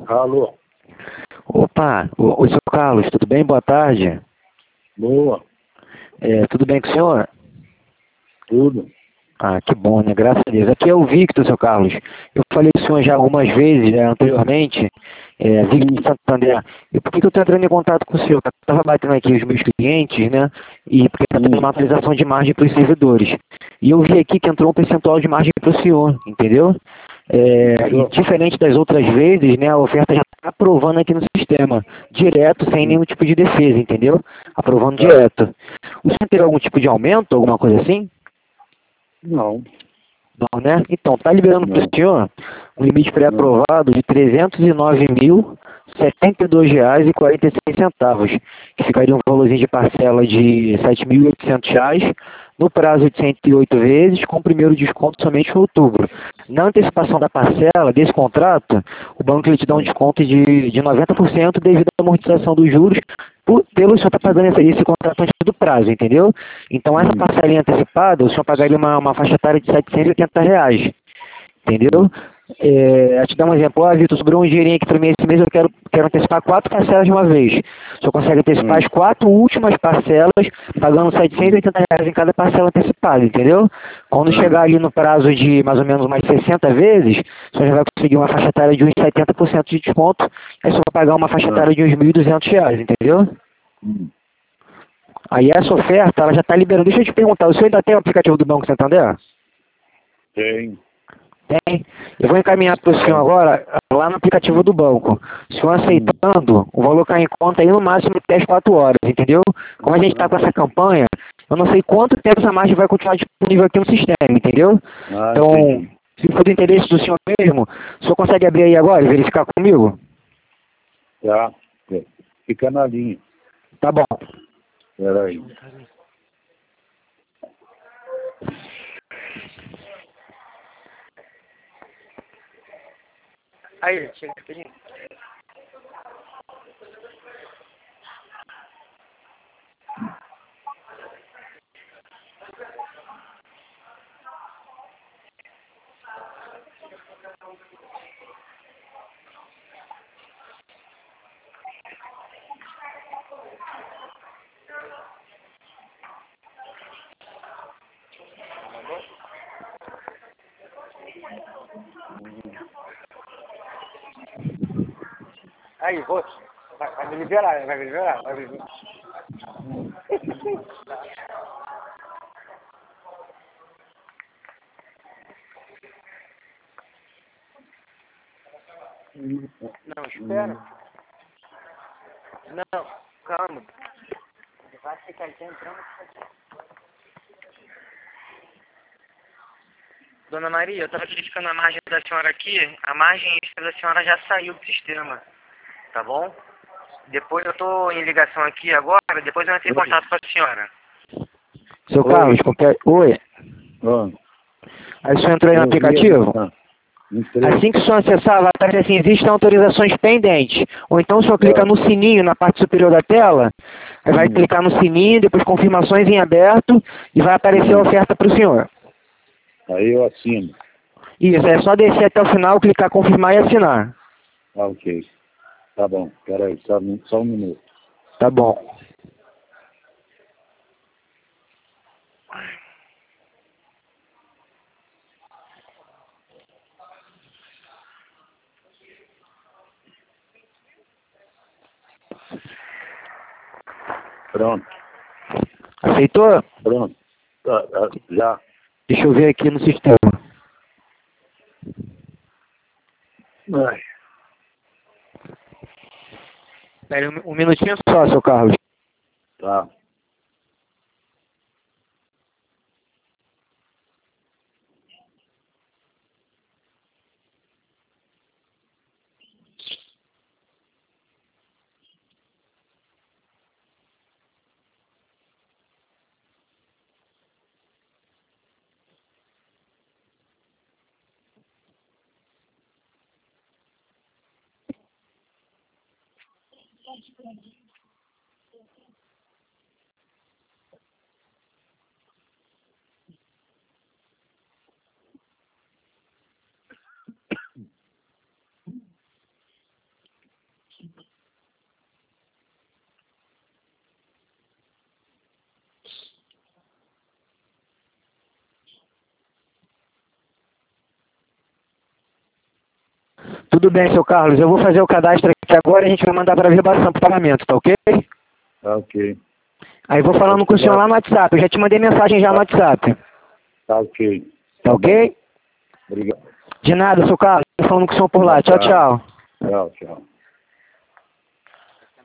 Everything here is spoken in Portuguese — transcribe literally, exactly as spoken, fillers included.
Alô, Opa, o, o seu Carlos, tudo bem? Boa tarde. boa, É, tudo bem com o senhor? tudo. Ah, que bom, né? Graças a Deus. Aqui é o Victor, seu Carlos. Eu falei com o senhor já algumas vezes, né, anteriormente, é, Victor de Santander. E por que que eu estou entrando em contato com o senhor? Eu estava batendo aqui os meus clientes, né? E porque está tendo Hum, uma atualização de margem para os servidores. E eu vi aqui que entrou um percentual de margem para o senhor, entendeu? É, e entrou? diferente das outras vezes, né, a oferta já está aprovando aqui no sistema, direto, sem Hum, nenhum tipo de defesa, entendeu? Aprovando tá. direto. O senhor teve algum tipo de aumento, alguma coisa assim? Não, Não, né? Então, está liberando para o não, senhor um limite não. pré-aprovado de trezentos e nove mil, setenta e dois reais e quarenta e seis centavos, que ficaria um valorzinho de parcela de sete mil e oitocentos reais no prazo de cento e oito vezes, com o primeiro desconto somente em outubro. Na antecipação da parcela desse contrato, o banco ele te dá um Hum, desconto de, de noventa por cento devido à amortização dos juros, por, pelo senhor estar pagando esse, esse contrato antes do prazo, entendeu? Então, essa hum, parcelinha antecipada, o senhor pagaria uma, uma faixa etária de setecentos e oitenta reais, hum, entendeu? É, a te dar um exemplo, ó, Vitor, sobrou um dinheirinho aqui para mim esse mês, eu quero, quero antecipar quatro parcelas de uma vez. O senhor consegue antecipar as hum, quatro últimas parcelas, pagando setecentos e hum, oitenta reais em cada parcela antecipada, entendeu? Quando hum, chegar ali no prazo de mais ou menos mais sessenta vezes, o senhor já vai conseguir uma faixa etária de uns setenta por cento de desconto, aí o senhor vai pagar uma faixa hum, etária de uns mil e duzentos reais, entendeu? hum. Aí essa oferta, ela já está liberando. Deixa eu te perguntar, o senhor ainda tem o aplicativo do Banco Santander? Tem, Tem. Eu vou encaminhar para o senhor tem. agora, lá no aplicativo Hum, do banco. O senhor hum. aceitando, o valor cai em conta aí no máximo até as quatro horas, entendeu? Como a gente está Ah, com essa campanha, eu não sei quanto tempo essa margem vai continuar disponível aqui no sistema, entendeu? ah, Então, entendi. se for do interesse do senhor mesmo, o senhor consegue abrir aí agora e verificar comigo? Tá. É. Fica na linha. Tá bom. Espera aí. Aí, chega aqui. Aí, vou. Vai, vai me liberar, vai me liberar, vai me liberar. Hum, Não, espera. hum. Não, calma. Vai ficar entrando. Dona Maria, eu estava verificando a margem da senhora aqui. A margem extra da senhora já saiu do sistema, tá bom? Depois eu estou em ligação aqui agora, depois eu entro em Oi. contato com a senhora. Seu Carlos, Oi. qualquer... Oi. Ah, Aí o senhor entrou aí no eu vi ali. aplicativo? Ah, entrei. Assim que o senhor acessar, vai aparecer assim, existem autorizações pendentes. Ou então o senhor clica Ah, no sininho na parte superior da tela, aí vai hum, clicar no sininho, depois confirmações em aberto, e vai aparecer a hum. oferta para o senhor. Aí eu assino. Isso, é só descer até o final, clicar confirmar e assinar. Ah, ok. Tá bom. Espera aí, só, um- só um minuto. Tá bom. Pronto, Aceitou? pronto. Ah, ah, já. Deixa eu ver aqui no sistema. Ai, Pera aí, um um minutinho só, seu Carlos. tá. Tudo bem, seu Carlos. Eu vou fazer o cadastro aqui agora e a gente vai mandar para averbação para pagamento, tá ok? Tá ok. Aí vou falando com o senhor lá no WhatsApp. Eu já te mandei mensagem já no WhatsApp. Tá ok. Tá ok? Obrigado. De nada, seu Carlos. Tô falando com o senhor por lá. Tchau, tchau. Tchau, tchau.